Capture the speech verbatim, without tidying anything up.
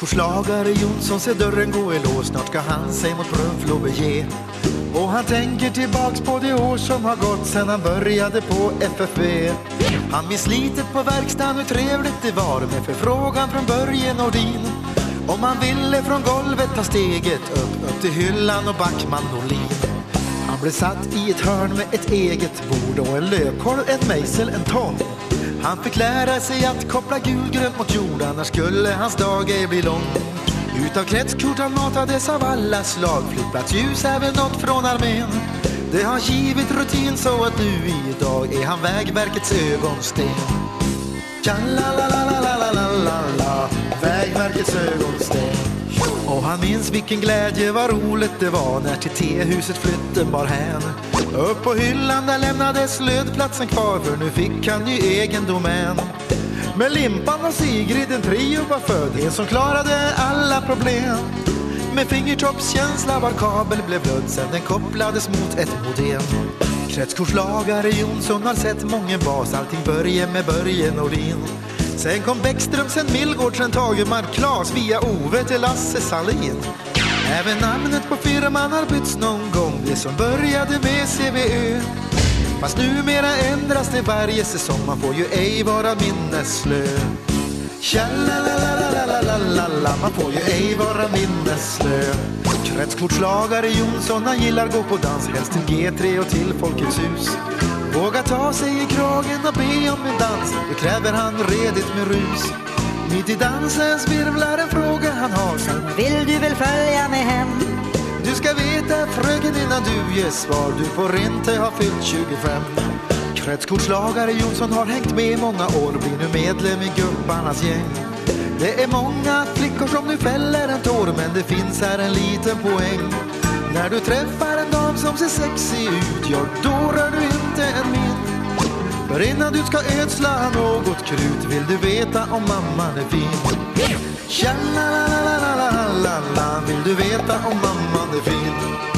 Kretskortslagare Jonsson ser dörren gå i lås. Snart ska han sig mot brunflå bege. Och han tänker tillbaks på det år som har gått sen han började på F F V. Han minns slitet på verkstaden hur trevligt det var med förfrågan från Börje Nordin. Om han ville från golvet ta steget upp, upp till hyllan och Backman Norlin. Han blev satt i ett hörn med ett eget bord och en lökkorv, en mejsel, en tång. Han fick lära sig att koppla gulgrönt mot jord, annars skulle hans dag ej bli lång. Utav kretskort han matades av alla slag, flygplatsljus även något från armén. Det har givit rutin så att nu idag är han Vägverkets ögonsten. Tja-la-la-la-la-la-la-la-la, Vägverkets ögonsten. Och han minns vilken glädje, vad roligt det var när till tehuset flytten bar hän. Upp på hyllan där lämnades lödplatsen kvar, för nu fick han ju egen domän. Med Limpan och Sigrid en trio var född, en som klarade alla problem. Med fingertoppskänsla var kabel blev blödd sen den kopplades mot ett modem. Kretskortslagare Jonsson har sett många bas, allting börjar med Börje Nordin. Sen kom Bäckström, sen Millgård, sen Tagemark Klas, via Ove till Lasse Salin. Även namnet på firman har bytts någon gång, det som började med C V Ö. Fast numera ändras det varje säsong, man får ju ej vara minneslö. Tja-la-la-la-la-la-la-la, man får ju ej vara minneslö. Kretskortslagare Jonsson, han gillar gå på dans, helst till G tre och till Folkets hus. Våga ta sig i kragen och be om en dans, då kräver han redigt med rus. Mitt i dansen virvlar en fråga han har, sen vill du väl följa med hem? Du ska veta fröken innan du ger svar, du får inte ha fyllt tjugofem. Kretskortslagare Jonsson har hängt med många år, blir nu medlem i gubbarnas gäng. Det är många flickor som nu fäller en tår, men det finns här en liten poäng. När du träffar en dam som ser sexig ut, ja då rör du inte en min. För innan du ska ödsla något krut vill du veta om mamman är fin. Tja-la-la-la-la-la-la-la, vill du veta om mamman är fin.